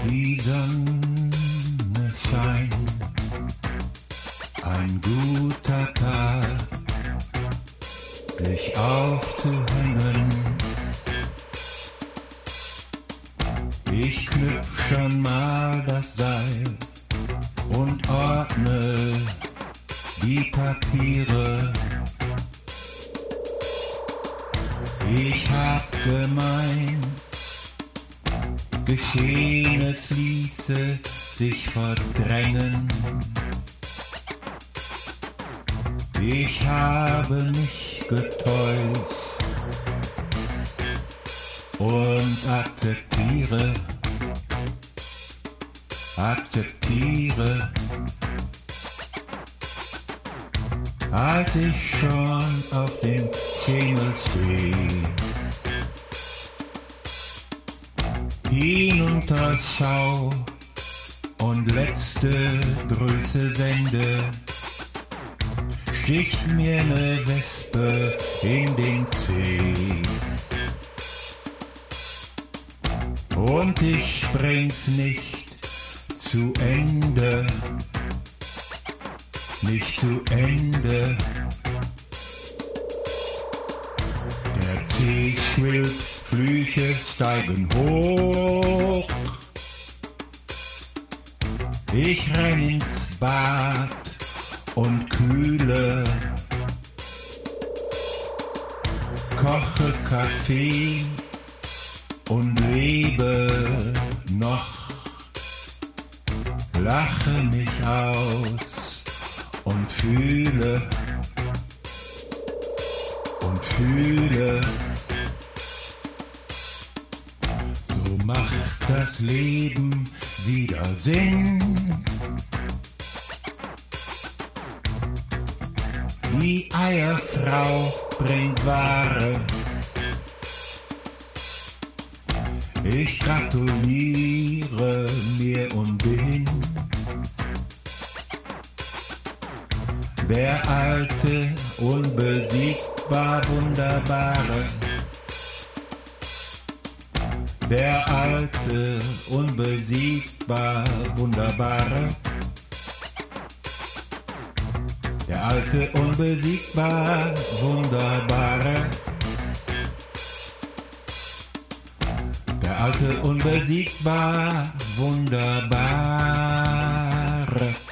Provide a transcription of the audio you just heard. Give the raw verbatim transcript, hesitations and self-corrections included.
Die Sonne scheint, ein guter Tag, sich aufzuhängen. Ich knüpf schon mal das Seil und ordne die Papiere. Ich hab gemeint, Geschehenes ließe sich verdrängen. Ich habe mich getäuscht und akzeptiere, akzeptiere, als ich schon auf dem Schemel stehe. Hinunterschau und letzte Grüße sende, sticht mir ne Wespe in den Zeh. Und ich bring's nicht zu Ende, nicht zu Ende. Der Zeh schwillt, Flüche steigen hoch. Ich renn ins Bad und kühle, koche Kaffee und lebe noch, lache mich aus und fühle und fühle. So macht das Leben wieder Sinn. Die Eierfrau bringt Ware. Ich gratuliere mir und bin der alte, unbesiegbar Wunderbare. Der alte, unbesiegbar Wunderbare. Der alte, unbesiegbar Wunderbare. Der alte, unbesiegbar Wunderbare.